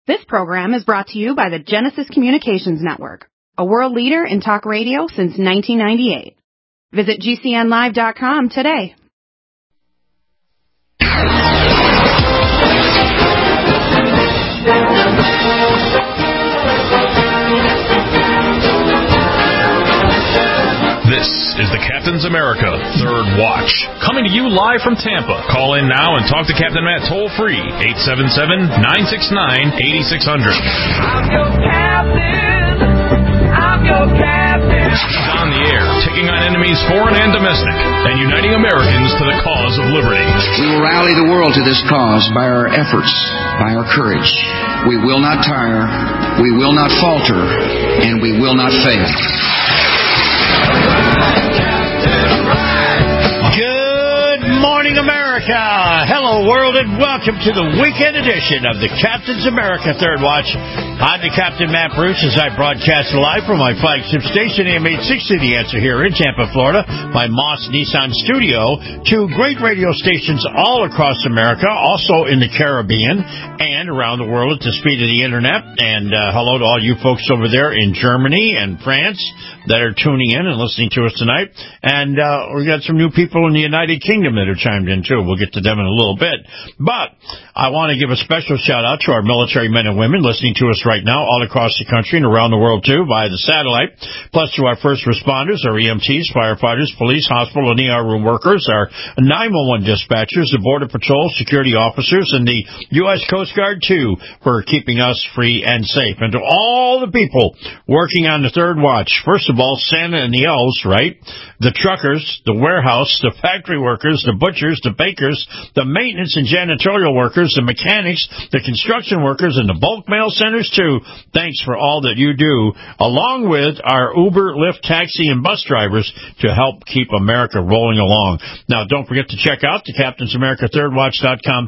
This program is brought to you by the Genesis Communications Network, a world leader in talk radio since 1998. Visit GCNlive.com today. This is the Captain's America Third Watch, coming to you live from Tampa. Call in now and talk to Captain Matt toll-free, 877-969-8600. I'm your captain. I'm your captain. He's on the air, taking on enemies foreign and domestic, and uniting Americans to the cause of liberty. We will rally the world to this cause by our efforts, by our courage. We will not tire, we will not falter, and we will not fail. Good morning, America. Hello, world, and welcome to the weekend edition of the Captain's America Third Watch. I'm the Captain Matt Bruce as I broadcast live from my flagship station, AM 860, The Answer, here in Tampa, Florida, my Moss Nissan studio, to great radio stations all across America, also in the Caribbean and around the world at the speed of the internet. And hello to all you folks over there in Germany and France that are tuning in and listening to us tonight. And we got some new people in the United Kingdom that are chimed in, too. We'll get to them in a little bit. But I want to give a special shout-out to our military men and women listening to us right now all across the country and around the world, too, via the satellite, plus to our first responders, our EMTs, firefighters, police, hospital, and ER room workers, our 911 dispatchers, the Border Patrol, security officers, and the U.S. Coast Guard, too, for keeping us free and safe. And to all the people working on the Third Watch, first of all, Santa and the elves, right? The truckers, the warehouse, the factory workers, the butchers, the bakers, the maintenance and janitorial workers, the mechanics, the construction workers, and the bulk mail centers, too. Thanks for all that you do, along with our Uber, Lyft, taxi, and bus drivers to help keep America rolling along. Now, don't forget to check out the Captain's America ThirdWatch.com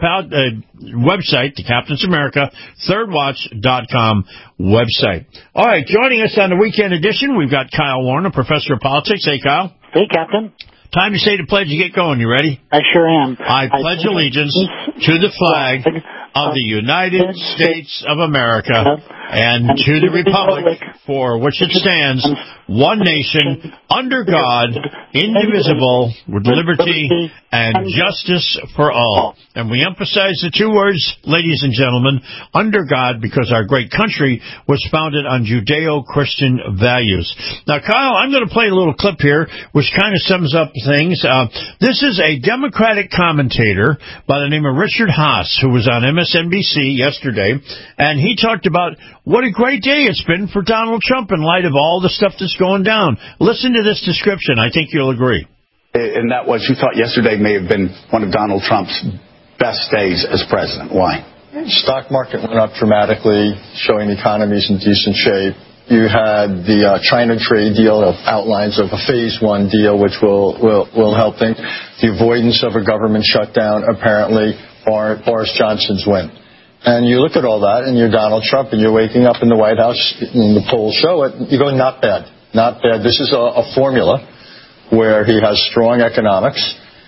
website, the Captain's America ThirdWatch.com website. All right, joining us on the weekend edition, we've got Kyle Warner, professor of politics. Hey, Kyle. Hey, Captain. Time to say the pledge and get going. You ready? I sure am. I pledge allegiance to the flag of the United States of America and to the republic for which it stands, one nation, under God, indivisible, with liberty and justice for all. And we emphasize the two words, ladies and gentlemen, under God, because our great country was founded on Judeo-Christian values. Now, Kyle, I'm going to play a little clip here, which kind of sums up things. This is a Democratic commentator by the name of Richard Haass, who was on MSNBC yesterday, and he talked about what a great day it's been for Donald Trump in light of all the stuff that's going down. Listen to this description. I think you'll agree. And that was, you thought yesterday may have been one of Donald Trump's best days as president. Why? Stock market went up dramatically, showing the economy's in decent shape. You had the China trade deal of outlines of a phase one deal, which will help things. The avoidance of a government shutdown, apparently, Boris Johnson's win. And you look at all that, and you're Donald Trump, and you're waking up in the White House, and the polls show it, you're going, not bad. Not bad. This is a formula where he has strong economics.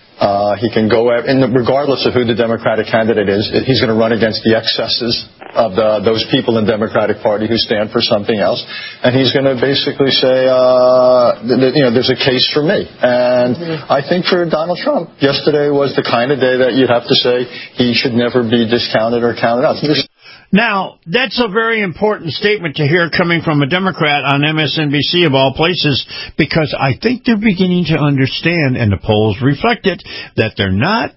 He can go, and regardless of who the Democratic candidate is, he's going to run against the excesses of those people in the Democratic Party who stand for something else. And he's going to basically say, there's a case for me. And I think for Donald Trump, yesterday was the kind of day that you'd have to say he should never be discounted or counted out. Now, that's a very important statement to hear coming from a Democrat on MSNBC of all places, because I think they're beginning to understand, and the polls reflect it, that they're not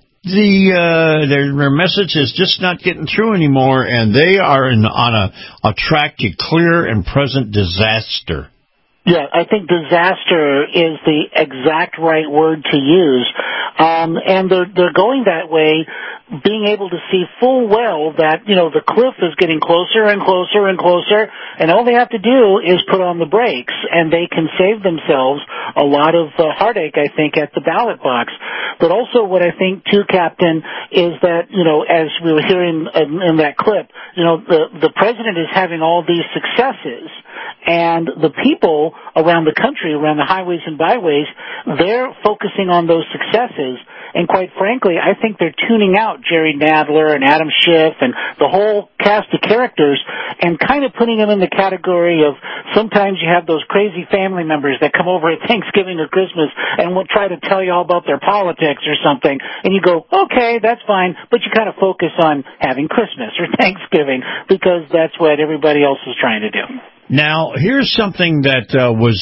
their message is just not getting through anymore, and they are on a track to clear and present disaster. Yeah, I think disaster is the exact right word to use. And they're going that way, being able to see full well that, the cliff is getting closer and closer and closer, and all they have to do is put on the brakes, and they can save themselves a lot of heartache, I think, at the ballot box. But also what I think, too, Captain, is that, as we were hearing in that clip, the president is having all these successes, And the people around the country, around the highways and byways, they're focusing on those successes. And quite frankly, I think they're tuning out Jerry Nadler and Adam Schiff and the whole cast of characters and kind of putting them in the category of sometimes you have those crazy family members that come over at Thanksgiving or Christmas and will try to tell you all about their politics or something. And you go, okay, that's fine, but you kind of focus on having Christmas or Thanksgiving because that's what everybody else is trying to do. Now, here's something that was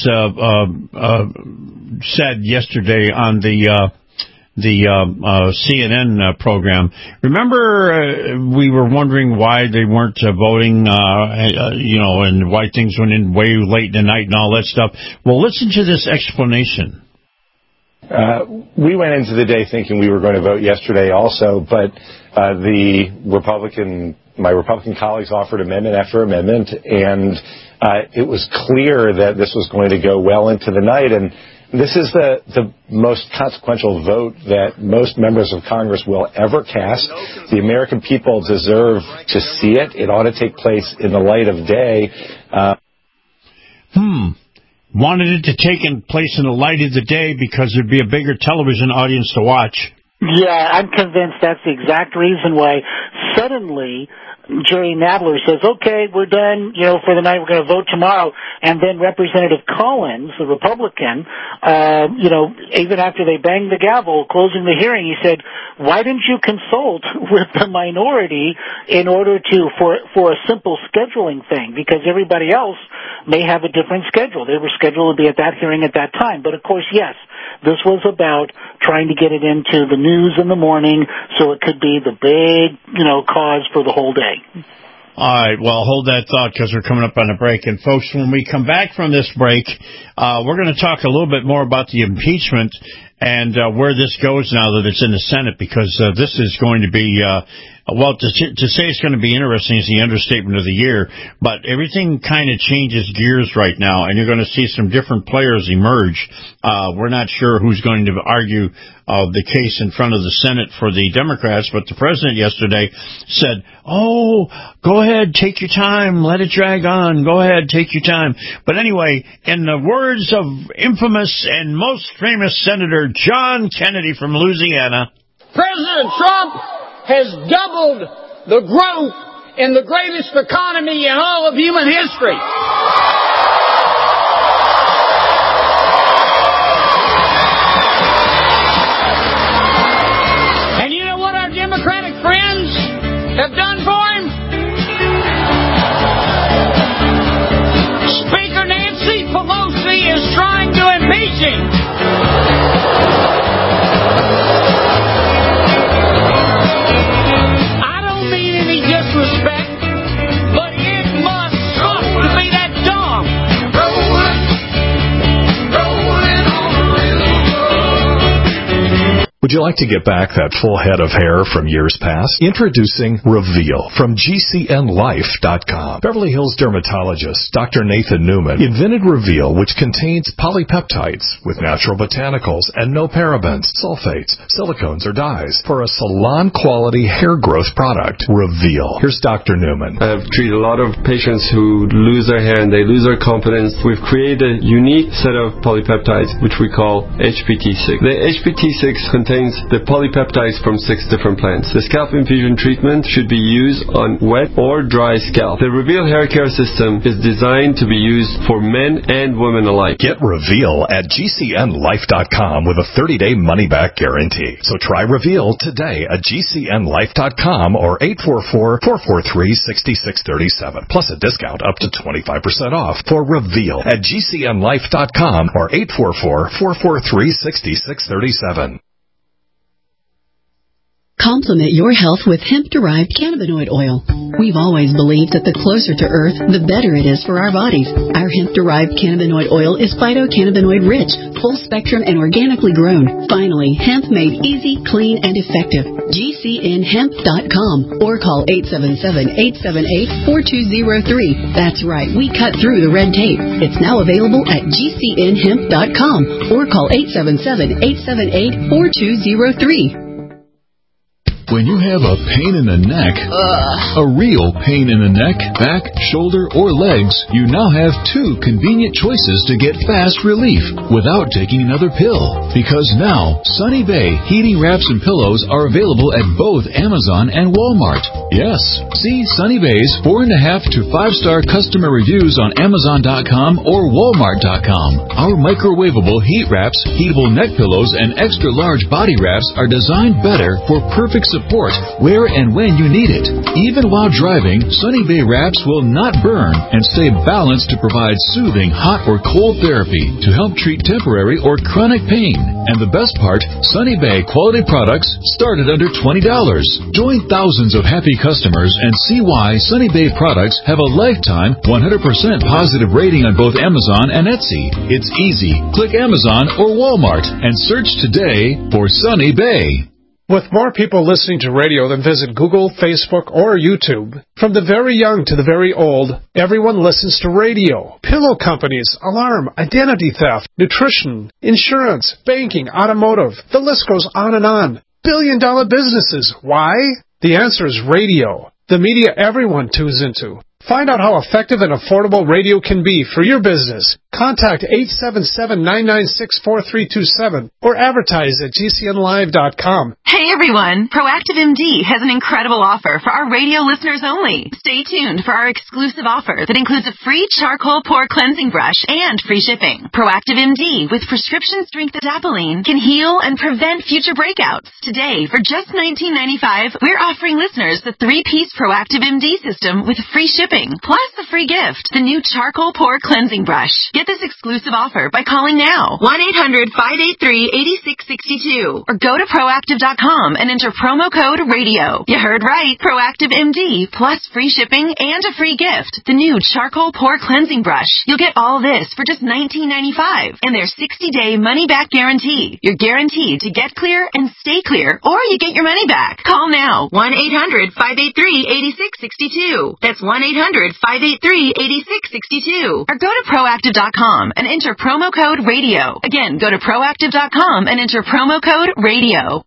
said yesterday on the CNN program. Remember, we were wondering why they weren't voting, and why things went in way late in the night and all that stuff. Well, listen to this explanation. We went into the day thinking we were going to vote yesterday also, but my Republican colleagues offered amendment after amendment, and it was clear that this was going to go well into the night, and this is the most consequential vote that most members of Congress will ever cast. The American people deserve to see it. It ought to take place in the light of day. Wanted it to take place in the light of the day because there'd be a bigger television audience to watch. Yeah, I'm convinced that's the exact reason why suddenly Jerry Nadler says, okay, we're done, for the night, we're going to vote tomorrow. And then Representative Collins, the Republican, even after they banged the gavel, closing the hearing, he said, why didn't you consult with the minority in order for a simple scheduling thing? Because everybody else may have a different schedule. They were scheduled to be at that hearing at that time. But of course, yes, this was about trying to get it into the news in the morning so it could be the big, cause for the whole day. All right, well, hold that thought because we're coming up on a break. And, folks, when we come back from this break, we're going to talk a little bit more about the impeachment and where this goes now that it's in the Senate, because this is going to be, to say it's going to be interesting is the understatement of the year, but everything kind of changes gears right now, and you're going to see some different players emerge. We're not sure who's going to argue the case in front of the Senate for the Democrats, but the president yesterday said, go ahead, take your time, let it drag on, go ahead, take your time. But anyway, in the words of infamous and most famous Senator John Kennedy from Louisiana, President Trump has doubled the growth in the greatest economy in all of human history. And you know what our Democratic friends have done for him? Speaker Nancy Pelosi is trying to impeach him. Disrespect, but it must stop to be that dumb. Rolling on the river. Would you like to get back that full head of hair from years past? Introducing Reveal from GCNLife.com. Beverly Hills dermatologist Dr. Nathan Newman invented Reveal, which contains polypeptides with natural botanicals and no parabens, sulfates, silicones, or dyes for a salon-quality hair growth product. Reveal. Here's Dr. Newman. I've treated a lot of patients who lose their hair and they lose their confidence. We've created a unique set of polypeptides, which we call HPT6. The HPT6 contains the polypeptides from 6 different plants. The scalp infusion treatment should be used on wet or dry scalp. The Reveal hair care system is designed to be used for men and women alike. Get Reveal at GCNLife.com with a 30-day money-back guarantee. So try Reveal today at GCNLife.com or 844-443-6637. Plus a discount up to 25% off for Reveal at GCNLife.com or 844-443-6637. Complement your health with hemp-derived cannabinoid oil. We've always believed that the closer to Earth, the better it is for our bodies. Our hemp-derived cannabinoid oil is phytocannabinoid-rich, full-spectrum, and organically grown. Finally, hemp made easy, clean, and effective. GCNHemp.com or call 877-878-4203. That's right, we cut through the red tape. It's now available at GCNHemp.com or call 877-878-4203. When you have a pain in the neck, a real pain in the neck, back, shoulder, or legs, you now have two convenient choices to get fast relief without taking another pill. Because now, Sunny Bay heating wraps and pillows are available at both Amazon and Walmart. Yes, see Sunny Bay's 4.5 to 5-star customer reviews on Amazon.com or Walmart.com. Our microwavable heat wraps, heatable neck pillows, and extra large body wraps are designed better for perfect support where and when you need it. Even while driving, Sunny Bay wraps will not burn and stay balanced to provide soothing hot or cold therapy to help treat temporary or chronic pain. And the best part, Sunny Bay quality products start at under $20. Join thousands of happy customers and see why Sunny Bay products have a lifetime 100% positive rating on both Amazon and Etsy. It's easy. Click Amazon or Walmart and search today for Sunny Bay. With more people listening to radio than visit Google, Facebook, or YouTube, from the very young to the very old, everyone listens to radio. Pillow companies, alarm, identity theft, nutrition, insurance, banking, automotive. The list goes on and on. Billion-dollar businesses. Why? The answer is radio. The media everyone tunes into. Find out how effective and affordable radio can be for your business. Contact 877-996-4327 or advertise at GCNlive.com. Hey everyone, Proactive MD has an incredible offer for our radio listeners only. Stay tuned for our exclusive offer that includes a free charcoal pore cleansing brush and free shipping. Proactive MD with prescription strength adapalene can heal and prevent future breakouts. Today, for just $19.95, we're offering listeners the 3-piece Proactive MD system with free shipping, plus the free gift, the new charcoal pore cleansing brush. Get this exclusive offer by calling now, 1-800-583-8662, or go to Proactive.com and enter promo code RADIO. You heard right, Proactive MD, plus free shipping and a free gift, the new charcoal pore cleansing brush. You'll get all this for just $19.95, and their 60-day money-back guarantee. You're guaranteed to get clear and stay clear, or you get your money back. Call now, 1-800-583-8662. That's 1-800-583-8662. Or go to Proactive.com and enter promo code RADIO. Again, go to Proactive.com and enter promo code RADIO.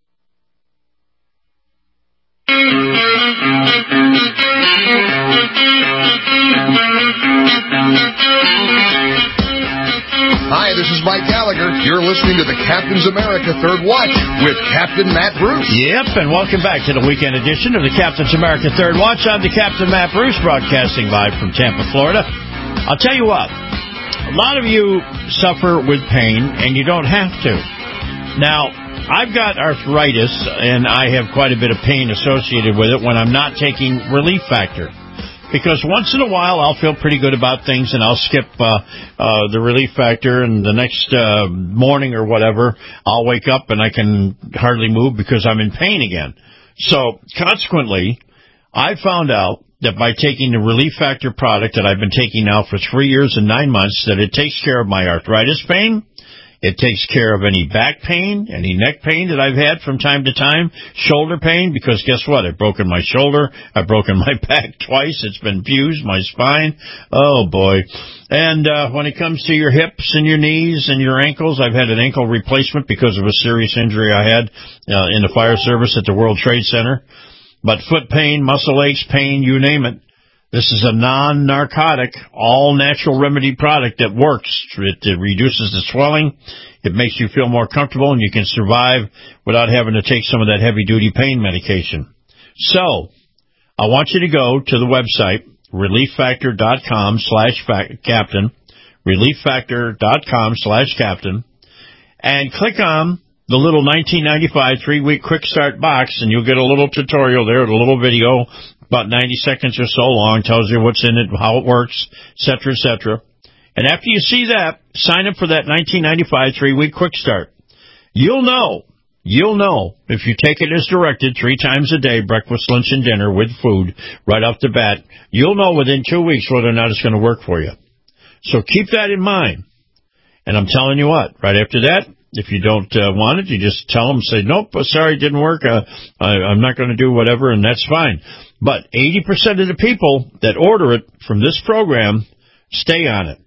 Hi, this is Mike Gallagher. You're listening to the Captain's America Third Watch with Captain Matt Bruce. Yep, and welcome back to the weekend edition of the Captain's America Third Watch. I'm the Captain Matt Bruce, broadcasting live from Tampa, Florida. I'll tell you what, a lot of you suffer with pain, and you don't have to. Now, I've got arthritis, and I have quite a bit of pain associated with it when I'm not taking Relief Factor. Because once in a while, I'll feel pretty good about things, and I'll skip the Relief Factor, and the next morning or whatever, I'll wake up and I can hardly move because I'm in pain again. So, consequently, I found out that by taking the Relief Factor product that I've been taking now for 3 years and 9 months, that it takes care of my arthritis pain. It takes care of any back pain, any neck pain that I've had from time to time, shoulder pain, because guess what? I've broken my shoulder. I've broken my back twice. It's been fused, my spine. Oh, boy. And when it comes to your hips and your knees and your ankles, I've had an ankle replacement because of a serious injury I had in the fire service at the World Trade Center. But foot pain, muscle aches, pain, you name it. This is a non-narcotic, all-natural remedy product that works. It reduces the swelling. It makes you feel more comfortable, and you can survive without having to take some of that heavy-duty pain medication. So, I want you to go to the website, relieffactor.com/captain, relieffactor.com/captain, and click on the little $19.95 3-week quick start box, and you'll get a little tutorial there, a little video, about 90 seconds or so long, tells you what's in it, how it works, et cetera, et cetera. And after you see that, sign up for that $19.95 3-week quick start. You'll know if you take it as directed 3 times a day, breakfast, lunch, and dinner with food right off the bat, you'll know within 2 weeks whether or not it's going to work for you. So keep that in mind. And I'm telling you what, right after that, if you don't want it, you just tell them, say, nope, sorry, it didn't work. I'm not going to do whatever, and that's fine. But 80% of the people that order it from this program stay on it.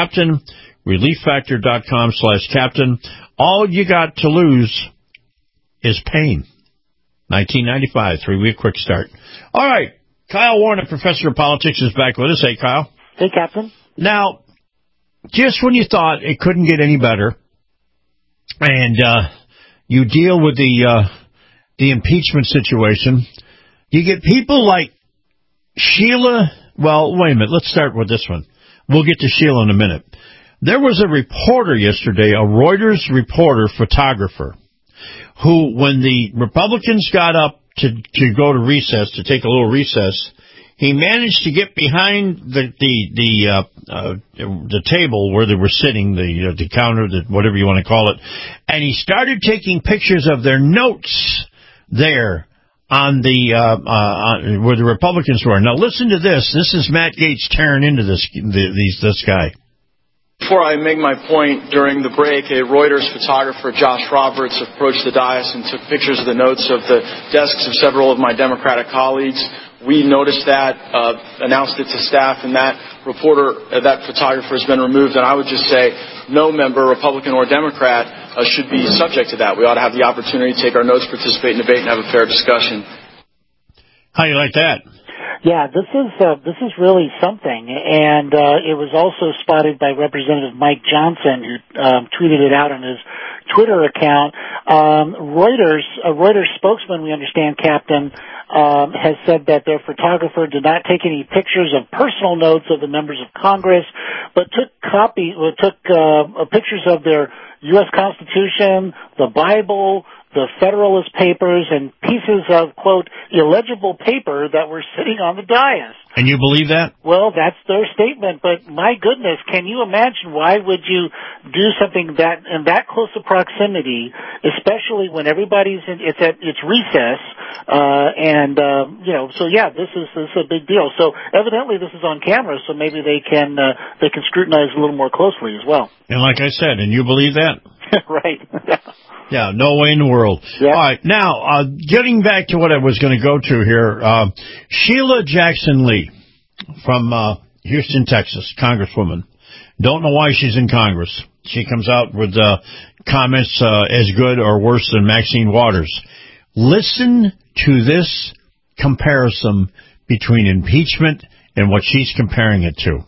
ReliefFactor.com/captain. ReliefFactor.com/captain. All you got to lose is pain. 1995, 3-week quick start. All right. Kyle Warner, professor of politics, is back with us. Hey, Kyle. Hey, Captain. Now, just when you thought it couldn't get any better, and you deal with the impeachment situation, you get people like Sheila. Well, wait a minute. Let's start with this one. We'll get to Sheila in a minute. There was a reporter yesterday, a Reuters reporter, photographer, who, when the Republicans got up to go to recess, to take a little recess, he managed to get behind the table where they were sitting, the counter, whatever you want to call it, and he started taking pictures of their notes there on where the Republicans were. Now listen to this. This is Matt Gaetz tearing into this guy. Before I make my point, during the break, a Reuters photographer, Josh Roberts, approached the dais and took pictures of the notes of the desks of several of my Democratic colleagues. We noticed that, announced it to staff, and that photographer has been removed. And I would just say no member, Republican or Democrat, should be subject to that. We ought to have the opportunity to take our notes, participate in debate, and have a fair discussion. How do you like that? Yeah, this is really something, and it was also spotted by Representative Mike Johnson, who tweeted it out on his Twitter account. A Reuters spokesman, we understand, Captain, has said that their photographer did not take any pictures of personal notes of the members of Congress, but took pictures of their U.S. Constitution, the Bible, the Federalist Papers, and pieces of, quote, illegible paper that were sitting on the dais. And you believe that? Well, that's their statement, but my goodness, can you imagine why would you do something that in that close of proximity, especially when everybody's it's recess, so yeah, this is a big deal. So evidently this is on camera, so maybe they can scrutinize a little more closely as well. And like I said, and you believe that? Right. Yeah, no way in the world. Yeah. All right, now, getting back to what I was going to go to here, Sheila Jackson Lee from Houston, Texas, Congresswoman. Don't know why she's in Congress. She comes out with comments as good or worse than Maxine Waters. Listen to this comparison between impeachment and what she's comparing it to.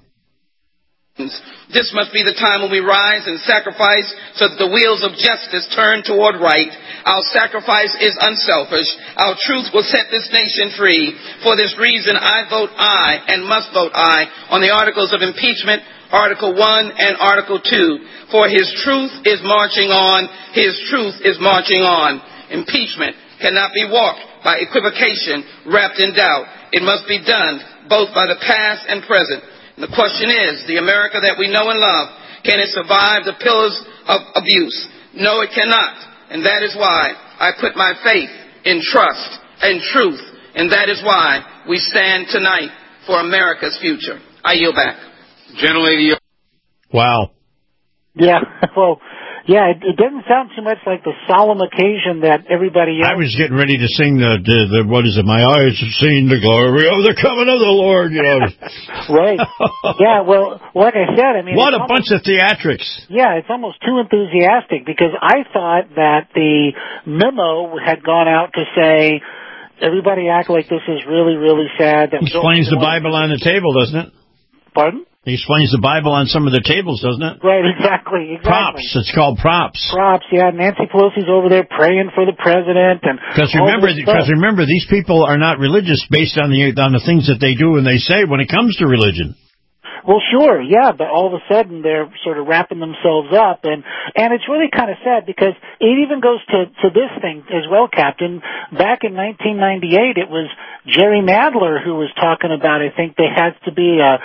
This must be the time when we rise and sacrifice so that the wheels of justice turn toward right. Our sacrifice is unselfish. Our truth will set this nation free. For this reason, I vote aye and must vote aye on the articles of impeachment, Article 1 and Article 2. For his truth is marching on. His truth is marching on. Impeachment cannot be walked by equivocation wrapped in doubt. It must be done both by the past and present. And the question is, the America that we know and love, can it survive the pillars of abuse? No, it cannot. And that is why I put my faith in trust and truth. And that is why we stand tonight for America's future. I yield back. Gentlelady. Wow. Yeah, well, yeah, it doesn't sound too much like the solemn occasion that everybody else... I was getting ready to sing the what is it, my eyes have seen the glory of the coming of the Lord, you know. Right. Yeah, well, like I said, I mean... What a bunch of theatrics. Yeah, it's almost too enthusiastic, because I thought that the memo had gone out to say, everybody act like this is really, really sad. That explains the Bible on the table, doesn't it? Pardon? He explains the Bible on some of the tables, doesn't it? Right, exactly. Props. It's called props. Props, yeah. Nancy Pelosi's over there praying for the president. Because remember, these people are not religious based on the things that they do and they say when it comes to religion. Well, sure, yeah, but all of a sudden they're sort of wrapping themselves up, and it's really kind of sad because it even goes to this thing as well, Captain. Back in 1998, it was Jerry Nadler who was talking about, I think there has to be a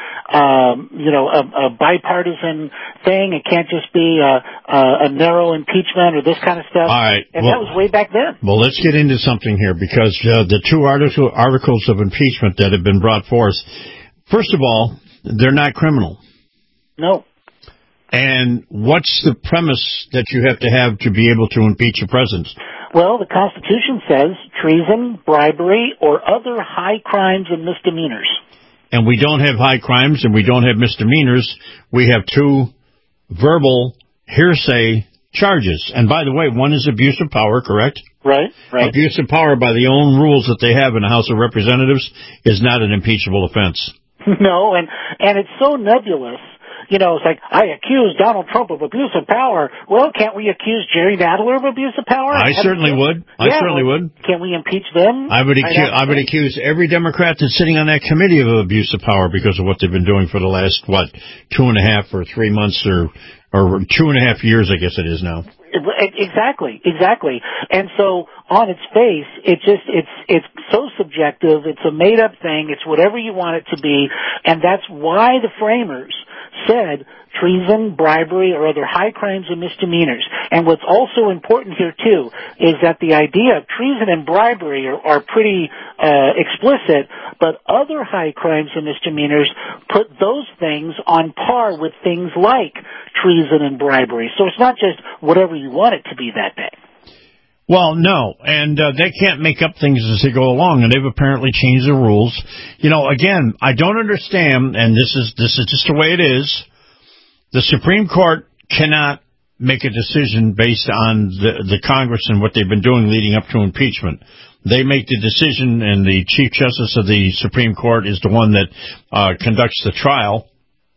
bipartisan thing. It can't just be a narrow impeachment or this kind of stuff. All right. And that was way back then. Well, let's get into something here because the two articles of impeachment that have been brought forth, first of all, they're not criminal. No. And what's the premise that you have to be able to impeach a president? Well, the Constitution says treason, bribery, or other high crimes and misdemeanors. And we don't have high crimes and we don't have misdemeanors. We have two verbal hearsay charges. And by the way, one is abuse of power, correct? Right. Abuse of power by the own rules that they have in the House of Representatives is not an impeachable offense. No, and it's so nebulous. You know, it's like, I accuse Donald Trump of abuse of power. Well, can't we accuse Jerry Nadler of abuse of power? I certainly would. Can we impeach them? I would accuse every Democrat that's sitting on that committee of abuse of power because of what they've been doing for the last, 2.5 or 3 months or 2.5 years, I guess it is now. Exactly. And so, on its face, it's so subjective, it's a made-up thing, it's whatever you want it to be, and that's why the framers said treason, bribery, or other high crimes and misdemeanors. And what's also important here, too, is that the idea of treason and bribery are pretty explicit, but other high crimes and misdemeanors put those things on par with things like treason and bribery. So it's not just whatever you want it to be that day. Well, no, and they can't make up things as they go along, and they've apparently changed the rules. You know, again, I don't understand, and this is just the way it is. The Supreme Court cannot make a decision based on the Congress and what they've been doing leading up to impeachment. They make the decision, and the Chief Justice of the Supreme Court is the one that conducts the trial.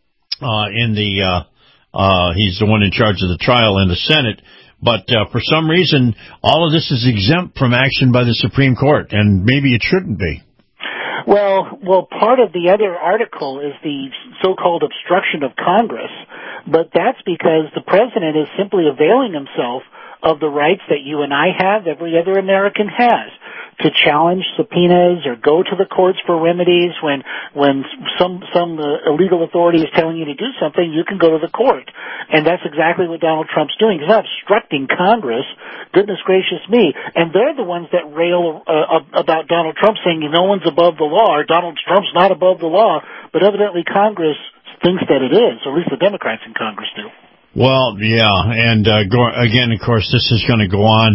He's the one in charge of the trial in the Senate. But for some reason, all of this is exempt from action by the Supreme Court, and maybe it shouldn't be. Well, part of the other article is the so-called obstruction of Congress, but that's because the president is simply availing himself of the rights that you and I have, every other American has, to challenge subpoenas or go to the courts for remedies. When some illegal authority is telling you to do something, you can go to the court. And that's exactly what Donald Trump's doing. He's not obstructing Congress. Goodness gracious me. And they're the ones that rail about Donald Trump saying no one's above the law, or Donald Trump's not above the law. But evidently Congress thinks that it is, or at least the Democrats in Congress do. Well, yeah, and again, of course, this is going to go on,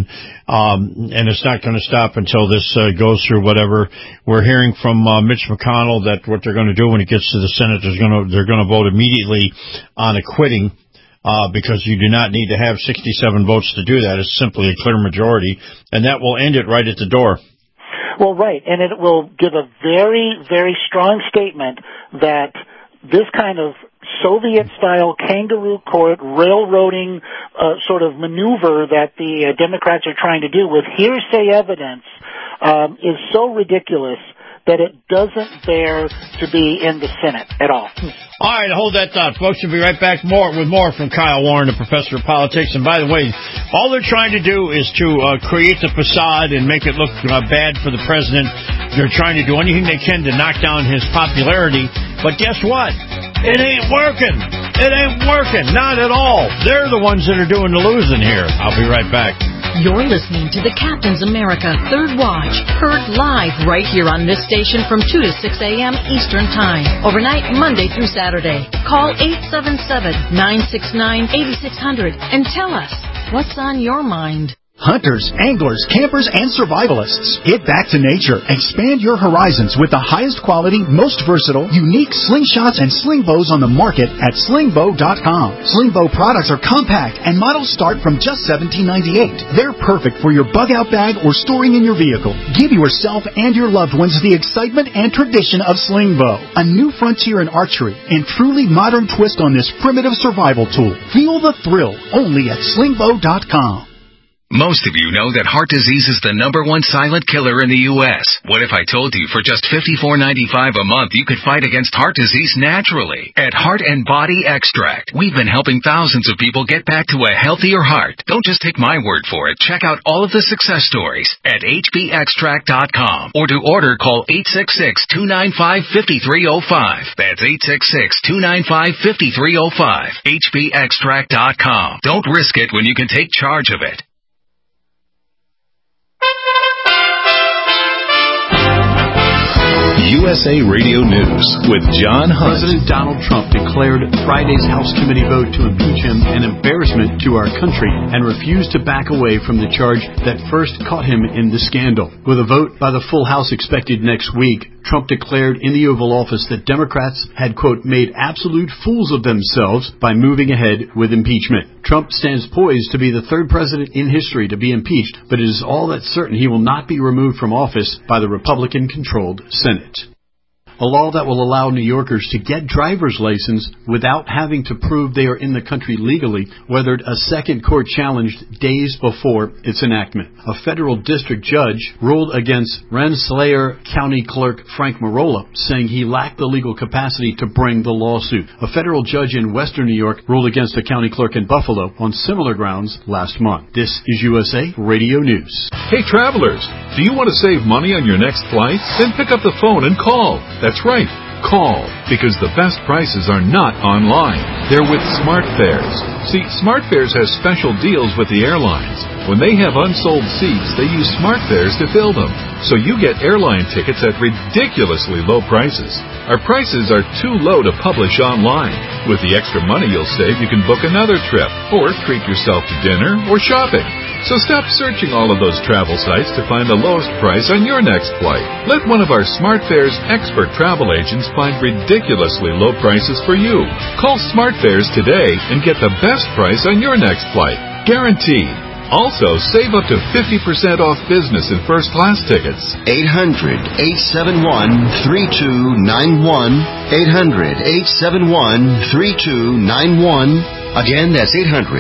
and it's not going to stop until this goes through whatever. We're hearing from Mitch McConnell that what they're going to do when it gets to the Senate, they're going to vote immediately on acquitting, because you do not need to have 67 votes to do that. It's simply a clear majority, and that will end it right at the door. Well, right, and it will give a very, very strong statement that this kind of Soviet-style kangaroo court railroading sort of maneuver that the Democrats are trying to do with hearsay evidence is so ridiculous that it doesn't bear to be in the Senate at all. All right, hold that thought, folks. We'll be right back with more from Kyle Warren, the professor of politics. And by the way, all they're trying to do is to create the facade and make it look bad for the president. They're trying to do anything they can to knock down his popularity. But guess what? It ain't working. It ain't working. Not at all. They're the ones that are doing the losing here. I'll be right back. You're listening to the Captain's America Third Watch, heard live right here on this station from 2 to 6 a.m. Eastern Time, overnight Monday through Saturday. Call 877-969-8600 and tell us what's on your mind. Hunters, anglers, campers, and survivalists. Get back to nature. Expand your horizons with the highest quality, most versatile, unique slingshots and sling bows on the market at slingbow.com. Slingbow products are compact and models start from just $17.98. They're perfect for your bug-out bag or storing in your vehicle. Give yourself and your loved ones the excitement and tradition of Slingbow, a new frontier in archery and truly modern twist on this primitive survival tool. Feel the thrill only at slingbow.com. Most of you know that heart disease is the #1 silent killer in the U.S. What if I told you for just $54.95 a month you could fight against heart disease naturally? At Heart and Body Extract, we've been helping thousands of people get back to a healthier heart. Don't just take my word for it. Check out all of the success stories at hbextract.com, or to order, call 866-295-5305. That's 866-295-5305. hbextract.com. Don't risk it when you can take charge of it. USA Radio News with John Hunt. President Donald Trump declared Friday's House Committee vote to impeach him an embarrassment to our country and refused to back away from the charge that first caught him in the scandal. With a vote by the full House expected next week, Trump declared in the Oval Office that Democrats had, quote, made absolute fools of themselves by moving ahead with impeachment. Trump stands poised to be the third president in history to be impeached, but it is all that certain he will not be removed from office by the Republican-controlled Senate. A law that will allow New Yorkers to get driver's license without having to prove they are in the country legally weathered a second court challenge days before its enactment. A federal district judge ruled against Rensselaer County Clerk Frank Marola, saying he lacked the legal capacity to bring the lawsuit. A federal judge in western New York ruled against the county clerk in Buffalo on similar grounds last month. This is USA Radio News. Hey travelers, do you want to save money on your next flight? Then pick up the phone and call. That's right, call, because the best prices are not online. They're with SmartFares. See, SmartFares has special deals with the airlines. When they have unsold seats, they use SmartFares to fill them. So you get airline tickets at ridiculously low prices. Our prices are too low to publish online. With the extra money you'll save, you can book another trip, or treat yourself to dinner or shopping. So stop searching all of those travel sites to find the lowest price on your next flight. Let one of our SmartFares expert travel agents find ridiculously low prices for you. Call SmartFares today and get the best price on your next flight. Guaranteed. Also, save up to 50% off business and first-class tickets. 800-871-3291. 800-871-3291. Again, that's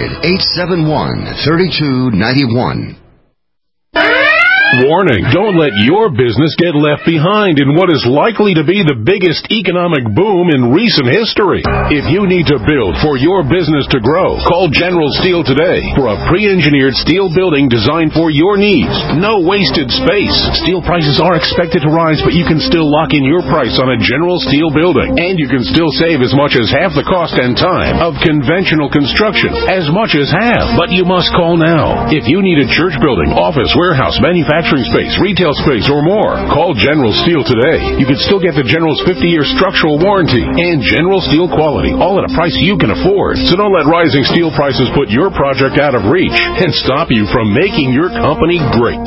800-871-3291. Warning, don't let your business get left behind in what is likely to be the biggest economic boom in recent history. If you need to build for your business to grow, call General Steel today for a pre-engineered steel building designed for your needs. No wasted space. Steel prices are expected to rise, but you can still lock in your price on a General Steel building. And you can still save as much as half the cost and time of conventional construction. As much as half. But you must call now. If you need a church building, office, warehouse, manufacturing space, retail space, or more, call General Steel today. You can still get the General's 50-year structural warranty and General Steel quality, all at a price you can afford. So don't let rising steel prices put your project out of reach and stop you from making your company great.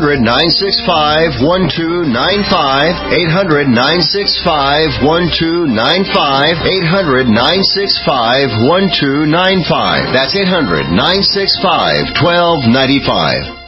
800-965-1295. 800-965-1295. 800-965-1295. That's 800-965-1295.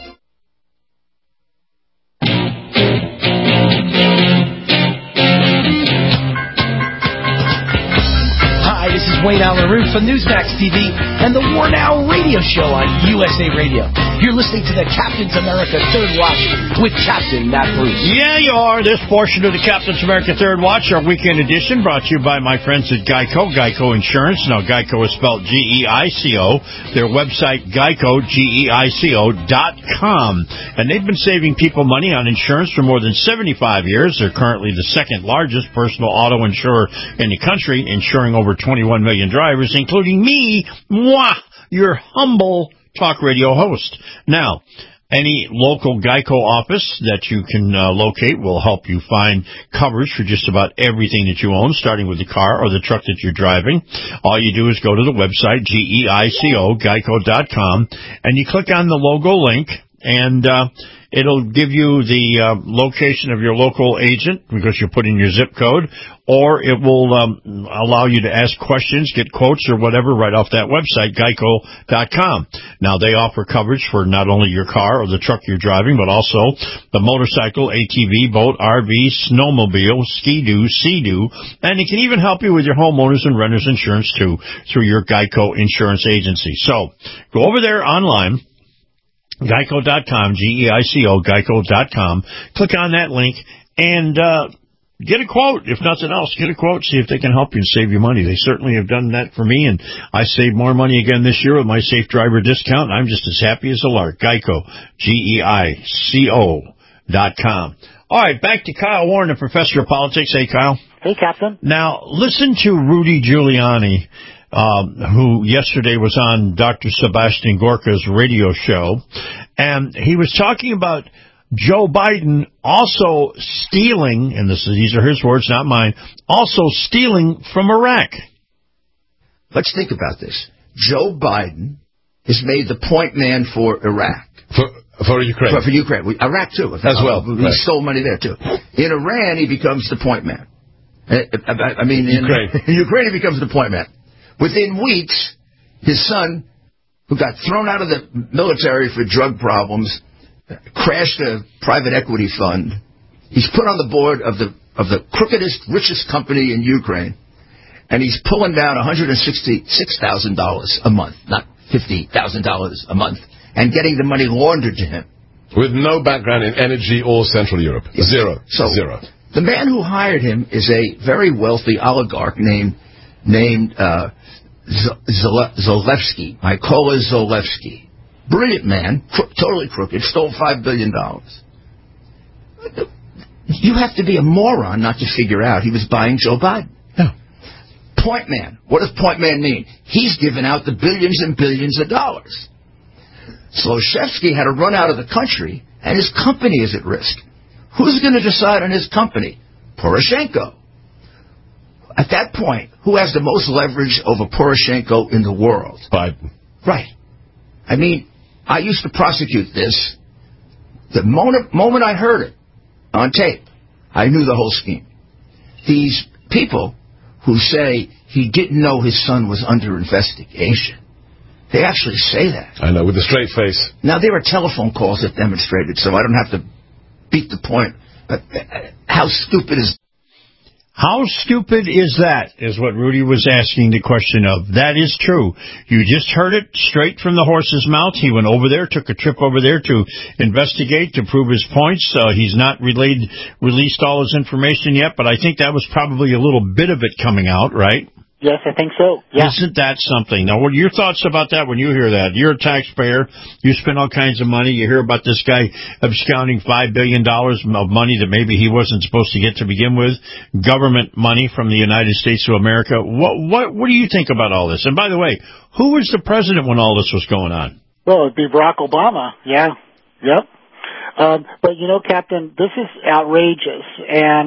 Wayne Allen Root from Newsmax TV and the War Now radio show on USA Radio. You're listening to the Captain's America Third Watch with Captain Matt Bruce. Yeah, you are. This portion of the Captain's America Third Watch, our weekend edition, brought to you by my friends at Geico, Geico Insurance. Now, Geico is spelled G-E-I-C-O. Their website, Geico, GEICO.com. And they've been saving people money on insurance for more than 75 years. They're currently the second largest personal auto insurer in the country, insuring over 21 million drivers, including me, your humble talk radio host. Now, any local Geico office that you can locate will help you find coverage for just about everything that you own, starting with the car or the truck that you're driving. All you do is go to the website, GEICO, Geico.com, and you click on the logo link, and it'll give you the location of your local agent because you put in your zip code, or it will allow you to ask questions, get quotes or whatever right off that website, Geico.com. Now, they offer coverage for not only your car or the truck you're driving, but also the motorcycle, ATV, boat, RV, snowmobile, Ski-Doo, Sea-Doo, and it can even help you with your homeowners and renters insurance, too, through your Geico insurance agency. So, go over there online, Geico.com, G-E-I-C-O, Geico.com. Click on that link and get a quote. If nothing else, get a quote. See if they can help you and save you money. They certainly have done that for me, and I saved more money again this year with my Safe Driver discount, and I'm just as happy as a lark. Geico, G-E-I-C-O.com. All right, back to Kyle Warren, the professor of politics. Hey, Kyle. Hey, Captain. Now, listen to Rudy Giuliani, who yesterday was on Dr. Sebastian Gorka's radio show, and he was talking about Joe Biden also stealing, and these are his words, not mine, also stealing from Iraq. Let's think about this. Joe Biden is made the point man for Iraq. For Ukraine. For Ukraine. Iraq, too. As well. He stole money there, too. In Iran, he becomes the point man. I mean, in Ukraine, he becomes the point man. Within weeks, his son, who got thrown out of the military for drug problems, crashed a private equity fund. He's put on the board of the crookedest, richest company in Ukraine, and he's pulling down $166,000 a month, not $50,000 a month, and getting the money laundered to him. With no background in energy or Central Europe. Yes. Zero. The man who hired him is a very wealthy oligarch named Zalewski, Mykola Zalewski. Brilliant man, totally crooked, stole $5 billion. You have to be a moron not to figure out he was buying Joe Biden. Yeah. Point man. What does point man mean? He's given out the billions and billions of dollars. Zlochevsky had to run out of the country, and his company is at risk. Who's going to decide on his company? Poroshenko. At that point, who has the most leverage over Poroshenko in the world? Biden. Right. I mean, I used to prosecute this. The moment I heard it on tape, I knew the whole scheme. These people who say he didn't know his son was under investigation, they actually say that. I know, with a straight face. Now, there were telephone calls that demonstrated, so I don't have to beat the point. But how stupid is... How stupid is that, is what Rudy was asking the question of. That is true. You just heard it straight from the horse's mouth. He went over there, took a trip over there to investigate, to prove his points. He's not released all his information yet, but I think that was probably a little bit of it coming out, right? Yes, I think so. Yeah. Isn't that something? Now, what are your thoughts about that when you hear that? You're a taxpayer. You spend all kinds of money. You hear about this guy absconding $5 billion of money that maybe he wasn't supposed to get to begin with, government money from the United States of America. What do you think about all this? And by the way, who was the president when all this was going on? Well, it'd be Barack Obama. Yeah. Yep. But you know, Captain, this is outrageous, and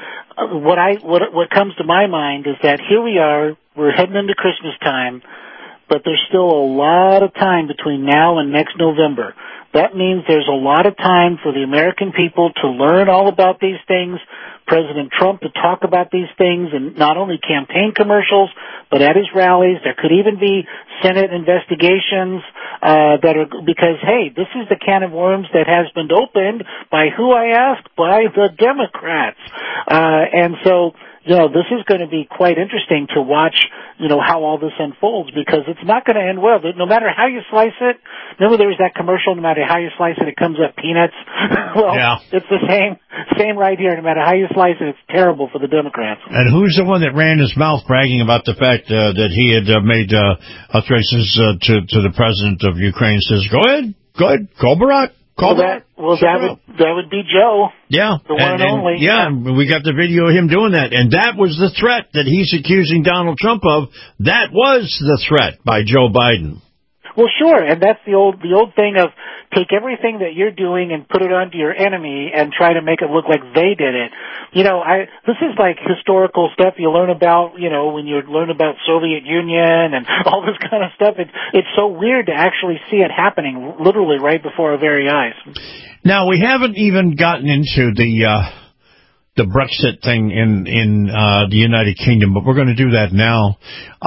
what comes to my mind is that here we are, we're heading into Christmas time, but there's still a lot of time between now and next November. That means there's a lot of time for the American people to learn all about these things, President Trump to talk about these things, and not only campaign commercials, but at his rallies. There could even be Senate investigations because, hey, this is the can of worms that has been opened by who, I ask? By the Democrats. And so, you know, this is going to be quite interesting to watch, you know, how all this unfolds, because it's not going to end well. No matter how you slice it, remember there was that commercial, no matter how you slice it, it comes up peanuts. Well, yeah. It's the same right here. No matter how you slice it, it's terrible for the Democrats. And who's the one that ran his mouth bragging about the fact that he had made threats to the president of Ukraine? Says, go ahead, call Barack. That would be Joe. Yeah. The one and only. Yeah, we got the video of him doing that. And that was the threat that he's accusing Donald Trump of. That was the threat by Joe Biden. Well, sure, and that's the old thing of take everything that you're doing and put it onto your enemy and try to make it look like they did it. You know, this is like historical stuff you learn about, you know, when you learn about Soviet Union and all this kind of stuff. It's so weird to actually see it happening literally right before our very eyes. Now, we haven't even gotten into the Brexit thing in the United Kingdom, but we're going to do that now.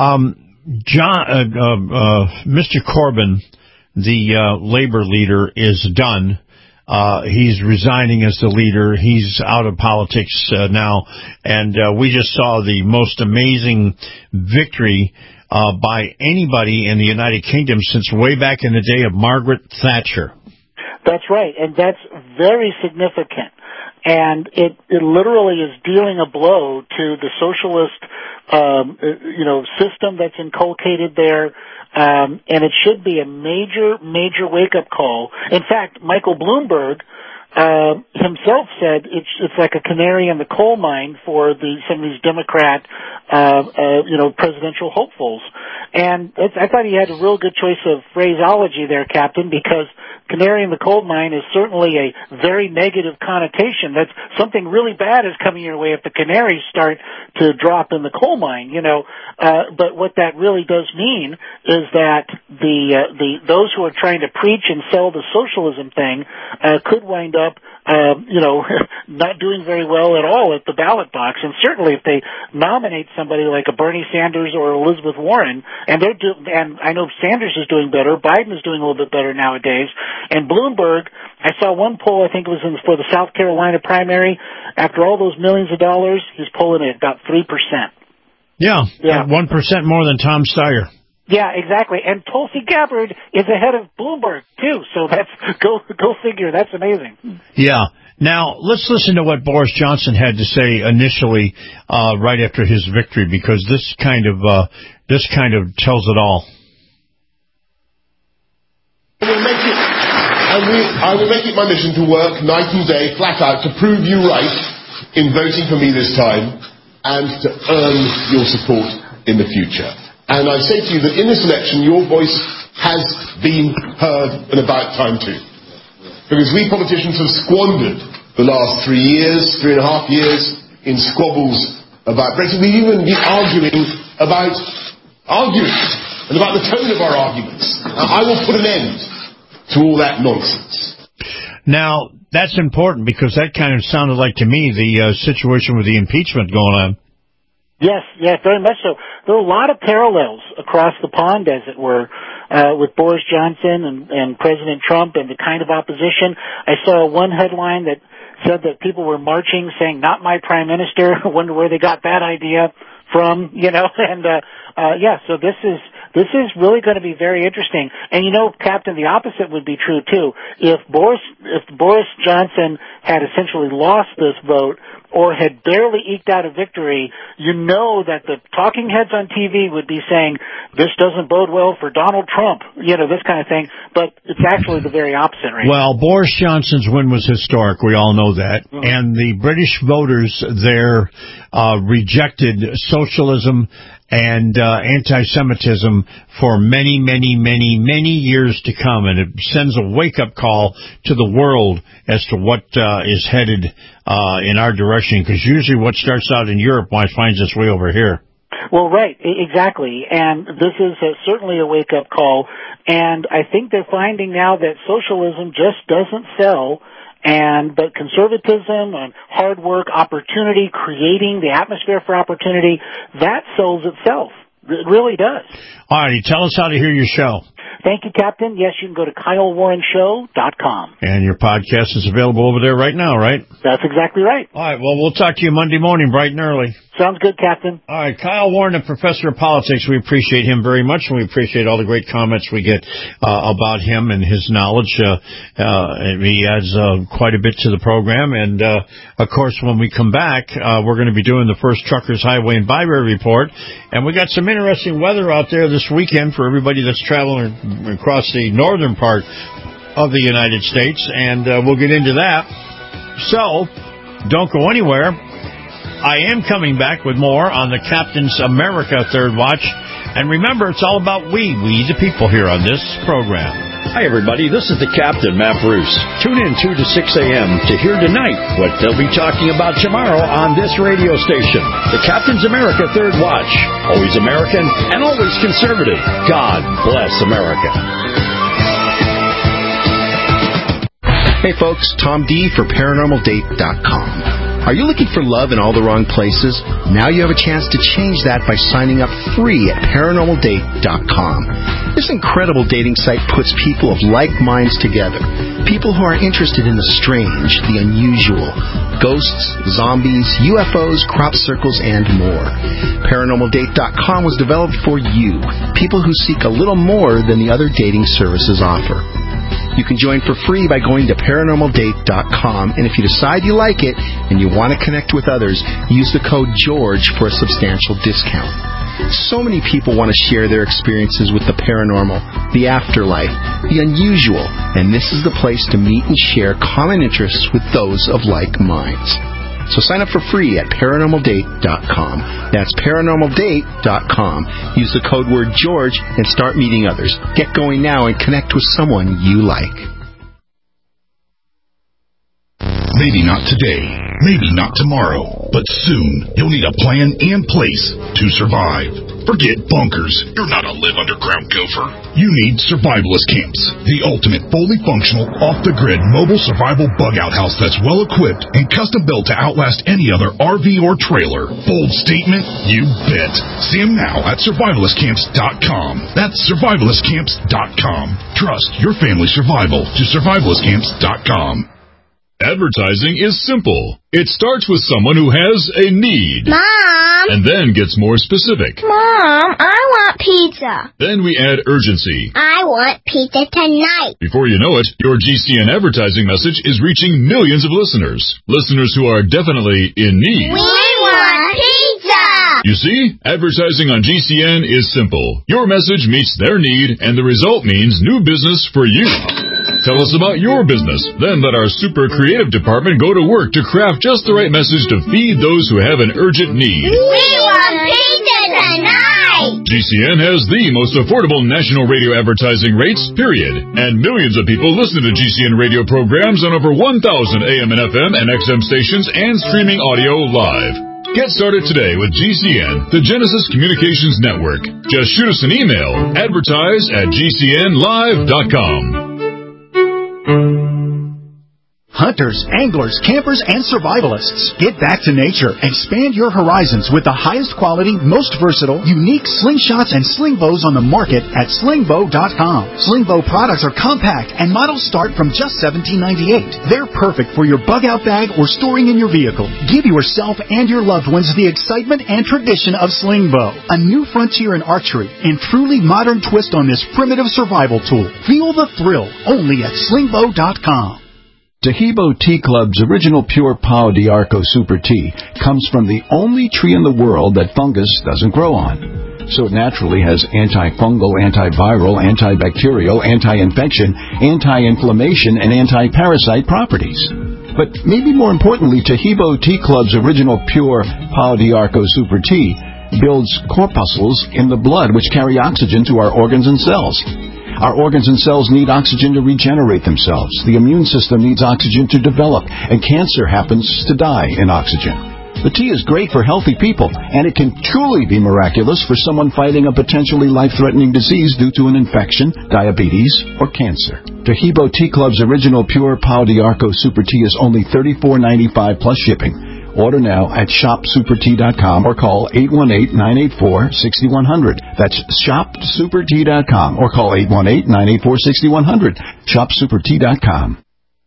Mr. Corbyn, the Labour leader, is done. He's resigning as the leader. He's out of politics now. And we just saw the most amazing victory by anybody in the United Kingdom since way back in the day of Margaret Thatcher. That's right, and that's very significant. And it literally is dealing a blow to the socialist, system that's inculcated there. And it should be a major wake-up call. In fact, Michael Bloomberg himself said it's like a canary in the coal mine for some of these Democrat, presidential hopefuls. And I thought he had a real good choice of phraseology there, Captain, because canary in the coal mine is certainly a very negative connotation. That's something really bad is coming your way if the canaries start to drop in the coal mine, but what that really does mean is that those who are trying to preach and sell the socialism thing could wind up not doing very well at all at the ballot box. And certainly if they nominate somebody like a Bernie Sanders or Elizabeth Warren, and I know Sanders is doing better, Biden is doing a little bit better nowadays, and Bloomberg, I saw one poll, I think it was for the South Carolina primary, after all those millions of dollars, he's polling at about 3%. Yeah. 1% more than Tom Steyer. Yeah, exactly. And Tulsi Gabbard is ahead of Bloomberg, too. So that's go figure. That's amazing. Yeah. Now, let's listen to what Boris Johnson had to say initially right after his victory, because this kind of tells it all. I will make it my mission to work night and day, flat out, to prove you right in voting for me this time and to earn your support in the future. And I say to you that in this election, your voice has been heard and about time too. Because we politicians have squandered the last 3 years, 3.5 years, in squabbles about Brexit. We've even been arguing about arguments and about the tone of our arguments. I will put an end to all that nonsense. Now, that's important because that kind of sounded like to me the situation with the impeachment going on. Yes, very much so. There are a lot of parallels across the pond, as it were, with Boris Johnson and President Trump and the kind of opposition. I saw one headline that said that people were marching saying, "Not my prime minister." I wonder where they got that idea from, and so this is really going to be very interesting. And Captain, the opposite would be true too. If Boris Johnson had essentially lost this vote or had barely eked out a victory, that the talking heads on TV would be saying, this doesn't bode well for Donald Trump, this kind of thing. But it's actually the very opposite right now. Well, Boris Johnson's win was historic. We all know that. Mm-hmm. And the British voters there rejected socialism and anti-Semitism for many, many, many, many years to come. And it sends a wake-up call to the world as to what is headed in our direction, because usually what starts out in Europe finds its way over here. Well, right, exactly. And this is certainly a wake-up call. And I think they're finding now that socialism just doesn't sell. But conservatism and hard work, opportunity, creating the atmosphere for opportunity, that sells itself. It really does. All righty, tell us how to hear your show. Thank you, Captain. Yes, you can go to KyleWarrenShow.com. And your podcast is available over there right now, right? That's exactly right. All right, well, we'll talk to you Monday morning, bright and early. Sounds good, Captain. All right, Kyle Warren, a professor of politics. We appreciate him very much, and we appreciate all the great comments we get about him and his knowledge. He adds quite a bit to the program. And, of course, when we come back, we're going to be doing the first Truckers Highway and Byway Report. And we got some interesting weather out there this weekend for everybody that's traveling across the northern part of the United States. And we'll get into that. So, don't go anywhere. I am coming back with more on the Captain's America Third Watch. And remember, it's all about we the people here on this program. Hi, everybody. This is the Captain, Matt Bruce. Tune in 2 to 6 a.m. to hear tonight what they'll be talking about tomorrow on this radio station. The Captain's America Third Watch. Always American and always conservative. God bless America. Hey, folks. Tom D. for ParanormalDate.com. Are you looking for love in all the wrong places? Now you have a chance to change that by signing up free at ParanormalDate.com. This incredible dating site puts people of like minds together. People who are interested in the strange, the unusual, ghosts, zombies, UFOs, crop circles, and more. ParanormalDate.com was developed for you, people who seek a little more than the other dating services offer. You can join for free by going to ParanormalDate.com, and if you decide you like it and you want to connect with others, use the code GEORGE for a substantial discount. So many people want to share their experiences with the paranormal, the afterlife, the unusual, and this is the place to meet and share common interests with those of like minds. So sign up for free at ParanormalDate.com. That's ParanormalDate.com. Use the code word George and start meeting others. Get going now and connect with someone you like. Maybe not today, maybe not tomorrow, but soon you'll need a plan and place to survive. Forget bunkers. You're not a live underground gopher. You need Survivalist Camps, the ultimate fully functional, off-the-grid mobile survival bug-out house that's well-equipped and custom-built to outlast any other RV or trailer. Bold statement? You bet. See them now at survivalistcamps.com. That's survivalistcamps.com. Trust your family's survival to survivalistcamps.com. Advertising is simple. It starts with someone who has a need. Mom! And then gets more specific. Mom, I want pizza. Then we add urgency. I want pizza tonight. Before you know it, your GCN advertising message is reaching millions of listeners. Listeners who are definitely in need. We want pizza! You see, advertising on GCN is simple. Your message meets their need, and the result means new business for you. Tell us about your business. Then let our super creative department go to work to craft just the right message to feed those who have an urgent need. We want pizza tonight! GCN has the most affordable national radio advertising rates, period. And millions of people listen to GCN radio programs on over 1,000 AM and FM and XM stations and streaming audio live. Get started today with GCN, the Genesis Communications Network. Just shoot us an email, advertise@gcnlive.com. Hunters, anglers, campers, and survivalists. Get back to nature. Expand your horizons with the highest quality, most versatile, unique slingshots and sling bows on the market at slingbow.com. Slingbow products are compact and models start from just $17.98. They're perfect for your bug-out bag or storing in your vehicle. Give yourself and your loved ones the excitement and tradition of Slingbow, a new frontier in archery and truly modern twist on this primitive survival tool. Feel the thrill only at slingbow.com. Tahibo Tea Club's original pure Pau d'Arco Super Tea comes from the only tree in the world that fungus doesn't grow on. So it naturally has antifungal, antiviral, antibacterial, anti-infection, anti-inflammation, and anti-parasite properties. But maybe more importantly, Tahibo Tea Club's original pure Pau d'Arco Super Tea builds corpuscles in the blood which carry oxygen to our organs and cells. Our organs and cells need oxygen to regenerate themselves. The immune system needs oxygen to develop, and cancer happens to die in oxygen. The tea is great for healthy people, and it can truly be miraculous for someone fighting a potentially life-threatening disease due to an infection, diabetes, or cancer. Tahibo Tea Club's original pure Pau d'Arco Super Tea is only $34.95 plus shipping. Order now at shopsupertea.com or call 818-984-6100. That's shopsupertea.com or call 818-984-6100. Shopsupertea.com.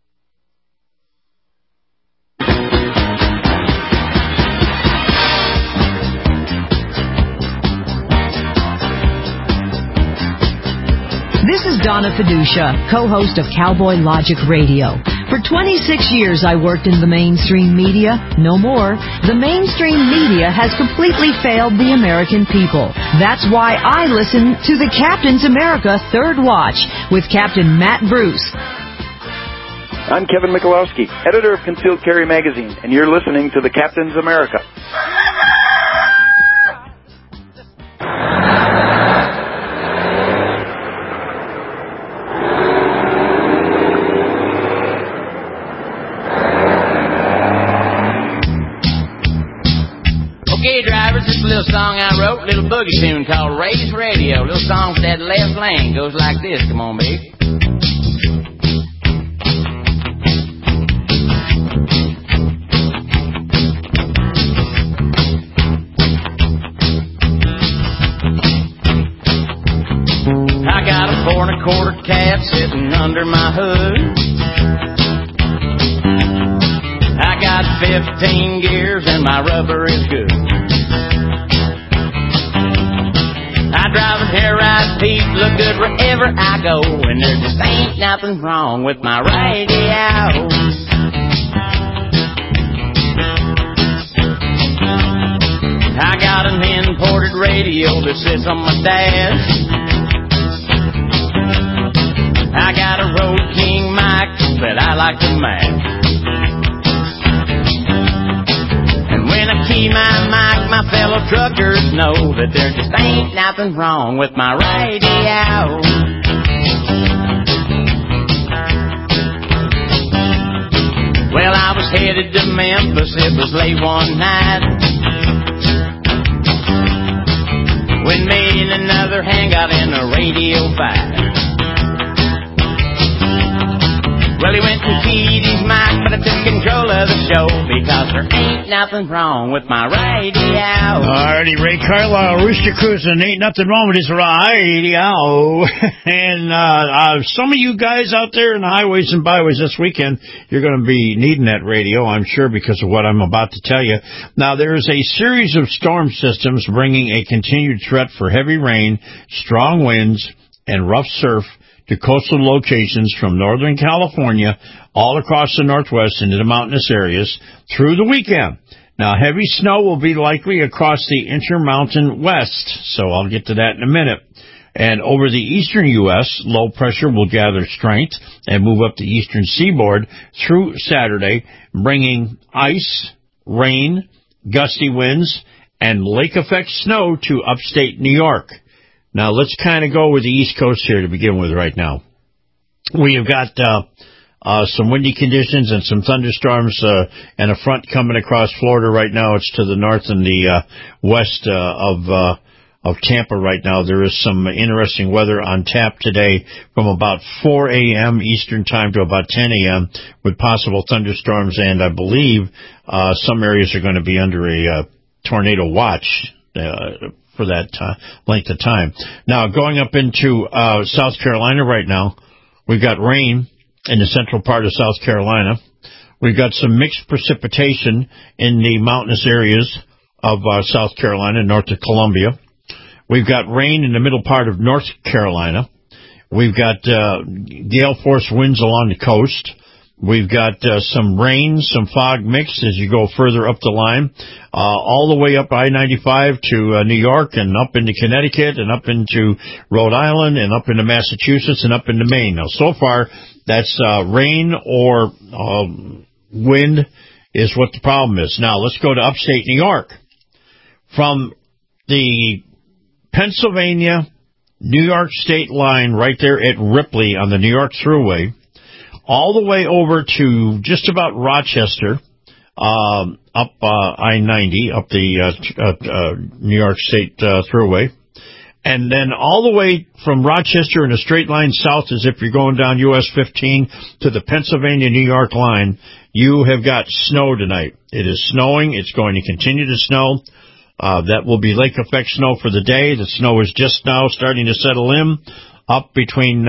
This is Donna Fiducia, co-host of Cowboy Logic Radio. For 26 years, I worked in the mainstream media. No more. The mainstream media has completely failed the American people. That's why I listen to the Captain's America Third Watch with Captain Matt Bruce. I'm Kevin Michalowski, editor of Concealed Carry Magazine, and you're listening to the Captain's America. Okay, drivers, this is a little song I wrote, a little boogie tune called Race Radio. A little song for that left lane. Goes like this. Come on, baby. I got a 4 1/4 cab sitting under my hood. I got 15 gears and my rubber is good. I drive a hair right Pete, look good wherever I go, and there just ain't nothing wrong with my radio. I got an imported radio that sits on my dash. I got a Road King mic that I like to match. And when I key my mic, my fellow truckers know that there just ain't nothing wrong with my radio. Well, I was headed to Memphis, it was late one night, when me and another hand got in a radio fight. Well, he went and keyed his mic, but I took control of the show, because there ain't nothing wrong with my radio. Alrighty, Ray Carlisle, Rooster Cruising, ain't nothing wrong with his radio. And some of you guys out there in the highways and byways this weekend, you're going to be needing that radio, I'm sure, because of what I'm about to tell you. Now, there is a series of storm systems bringing a continued threat for heavy rain, strong winds, and rough surf to coastal locations from Northern California all across the Northwest into the mountainous areas through the weekend. Now, heavy snow will be likely across the Intermountain West, so I'll get to that in a minute. And over the eastern U.S., low pressure will gather strength and move up the eastern seaboard through Saturday, bringing ice, rain, gusty winds, and lake-effect snow to upstate New York. Now, let's kind of go with the East Coast here to begin with right now. We have got some windy conditions and some thunderstorms and a front coming across Florida right now. It's to the north and the west of Tampa right now. There is some interesting weather on tap today from about 4 a.m. Eastern time to about 10 a.m. with possible thunderstorms, and I believe some areas are going to be under a tornado watch for that length of time. Now, going up into South Carolina right now, we've got rain in the central part of South Carolina. We've got some mixed precipitation in the mountainous areas of South Carolina, north of Columbia. We've got rain in the middle part of North Carolina. We've got gale force winds along the coast. We've got some rain, some fog mix as you go further up the line, all the way up I-95 to New York and up into Connecticut and up into Rhode Island and up into Massachusetts and up into Maine. Now, so far, that's rain or wind is what the problem is. Now, let's go to upstate New York. From the Pennsylvania-New York state line right there at Ripley on the New York Thruway, all the way over to just about Rochester, up I-90, up the New York State Thruway, and then all the way from Rochester in a straight line south as if you're going down US 15 to the Pennsylvania-New York line, you have got snow tonight. It is snowing. It's going to continue to snow. That will be lake effect snow for the day. The snow is just now starting to settle in up between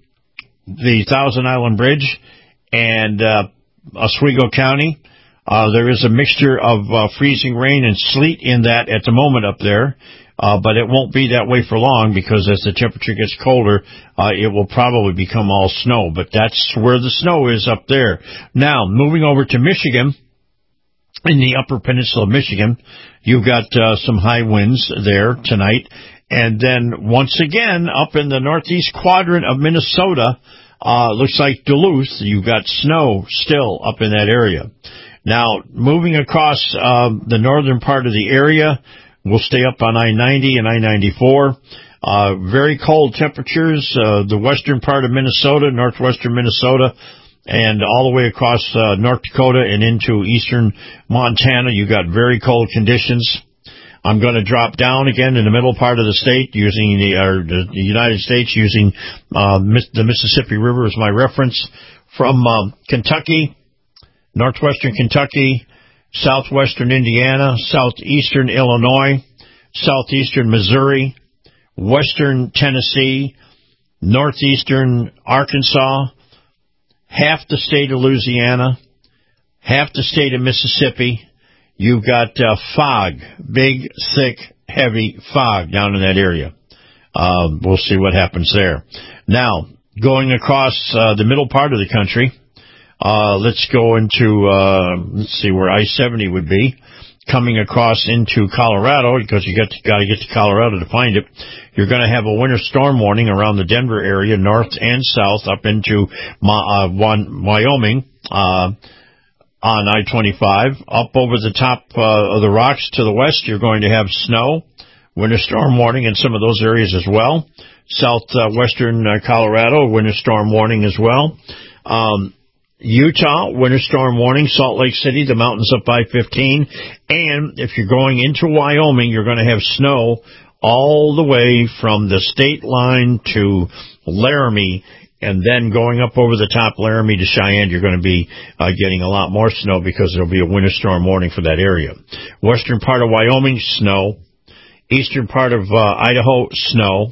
the Thousand Island Bridge and Oswego County. There is a mixture of freezing rain and sleet in that at the moment up there, but it won't be that way for long because as the temperature gets colder, it will probably become all snow. But that's where the snow is up there. Now, moving over to Michigan, in the upper peninsula of Michigan, you've got some high winds there tonight. And then, once again, up in the northeast quadrant of Minnesota, looks like Duluth, you've got snow still up in that area. Now, moving across the northern part of the area, we'll stay up on I-90 and I-94. Very cold temperatures, the western part of Minnesota, northwestern Minnesota, and all the way across North Dakota and into eastern Montana, you've got very cold conditions. I'm going to drop down again in the middle part of the state using the United States using the Mississippi River as my reference from Kentucky, northwestern Kentucky, southwestern Indiana, southeastern Illinois, southeastern Missouri, western Tennessee, northeastern Arkansas, half the state of Louisiana, half the state of Mississippi. You've got fog, big, thick, heavy fog down in that area. We'll see what happens there. Now, going across the middle part of the country, let's go into, let's see where I-70 would be. Coming across into Colorado, because you got to get to Colorado to find it. You're going to have a winter storm warning around the Denver area, north and south, up into Wyoming. On I-25, up over the top of the rocks to the west, you're going to have snow, winter storm warning in some of those areas as well. Southwestern Colorado, winter storm warning as well. Utah, winter storm warning. Salt Lake City, the mountains up by 15. And if you're going into Wyoming, you're going to have snow all the way from the state line to Laramie. And then going up over the top Laramie to Cheyenne, you're going to be getting a lot more snow because there will be a winter storm warning for that area. Western part of Wyoming, snow. Eastern part of Idaho, snow.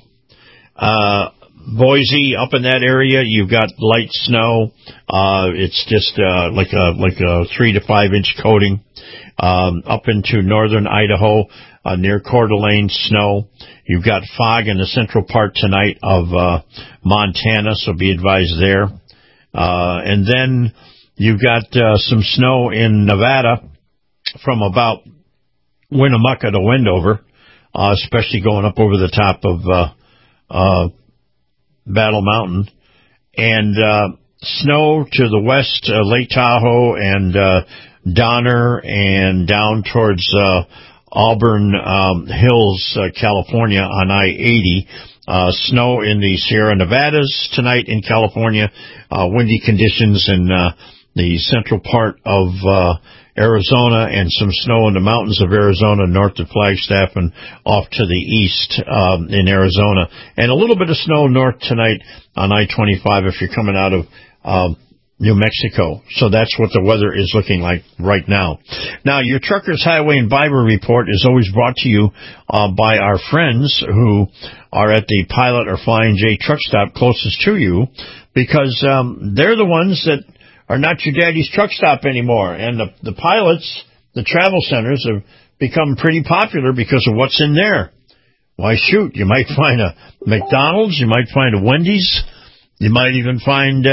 Boise, up in that area, you've got light snow. It's just like a 3 to 5 inch coating. Up into northern Idaho, near Coeur d'Alene, snow. You've got fog in the central part tonight of Montana, so be advised there. And then you've got some snow in Nevada from about Winnemucca to Wendover, especially going up over the top of Battle Mountain. And snow to the west, Lake Tahoe and Donner, and down towards Auburn Hills, California on I-80. Snow in the Sierra Nevadas tonight in California. Windy conditions in the central part of Arizona, and some snow in the mountains of Arizona north of Flagstaff and off to the east in Arizona. And a little bit of snow north tonight on I-25 if you're coming out of New Mexico. So that's what the weather is looking like right now. Now, your Truckers Highway and Bible Report is always brought to you by our friends who are at the Pilot or Flying J truck stop closest to you, because they're the ones that are not your daddy's truck stop anymore. And the pilots, the travel centers, have become pretty popular because of what's in there. Why, shoot, you might find a McDonald's, you might find a Wendy's, you might even find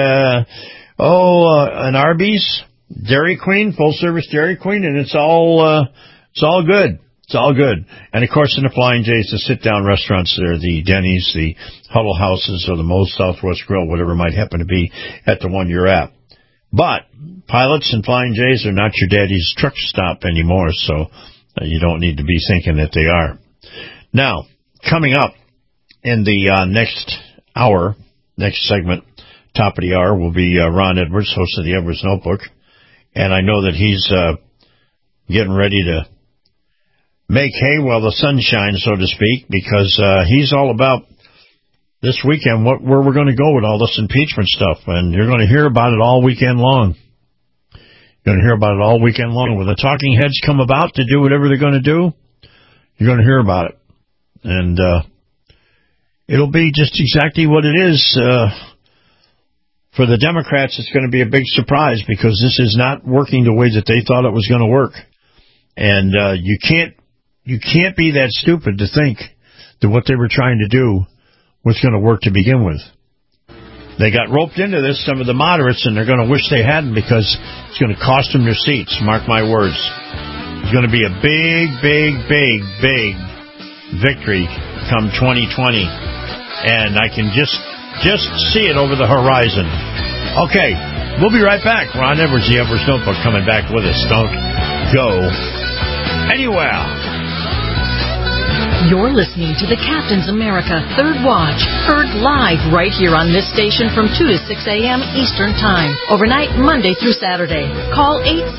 an Arby's, Dairy Queen, full-service Dairy Queen, and it's all good. It's all good. And, of course, in the Flying J's, the sit-down restaurants there, the Denny's, the Huddle Houses, or the Moe's Southwest Grill, whatever might happen to be at the one you're at. But pilots and Flying J's are not your daddy's truck stop anymore, so you don't need to be thinking that they are. Now, coming up in the next hour, next segment, top of the hour, will be Ron Edwards, host of the Edwards Notebook. And I know that he's getting ready to make hay while the sun shines, so to speak, because he's all about this weekend where we're going to go with all this impeachment stuff. And you're going to hear about it all weekend long. You're going to hear about it all weekend long. When the talking heads come about to do whatever they're going to do, you're going to hear about it. And it'll be just exactly what it is. For the Democrats, it's going to be a big surprise, because this is not working the way that they thought it was going to work. And you can't be that stupid to think that what they were trying to do was going to work to begin with. They got roped into this, some of the moderates, and they're going to wish they hadn't, because it's going to cost them their seats. Mark my words. It's going to be a big, big, big, big victory come 2020. And I can just see it over the horizon. Okay, we'll be right back. Ron Edwards, the Edwards Notebook, coming back with us. Don't go anywhere. You're listening to the Captain's America Third Watch, heard live right here on this station from 2 to 6 a.m. Eastern Time, overnight Monday through Saturday. Call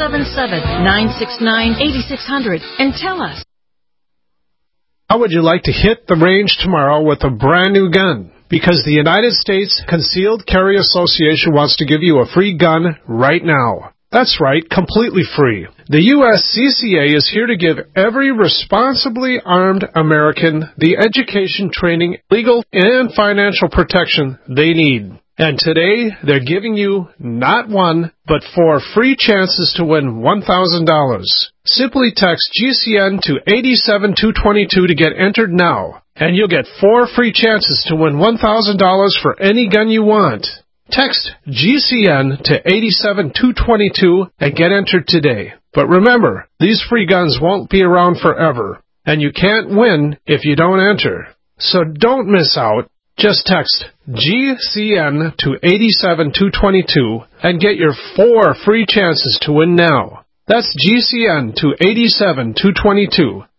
877-969-8600 and tell us. How would you like to hit the range tomorrow with a brand new gun? Because the United States Concealed Carry Association wants to give you a free gun right now. That's right, completely free. The USCCA is here to give every responsibly armed American the education, training, legal, and financial protection they need. And today, they're giving you not one, but 4 free chances to win $1,000. Simply text GCN to 87222 to get entered now, and you'll get 4 free chances to win $1,000 for any gun you want. Text GCN to 87222 and get entered today. But remember, these free guns won't be around forever, and you can't win if you don't enter. So don't miss out. Just text GCN to 87222 and get your 4 free chances to win now. That's GCN to 87222.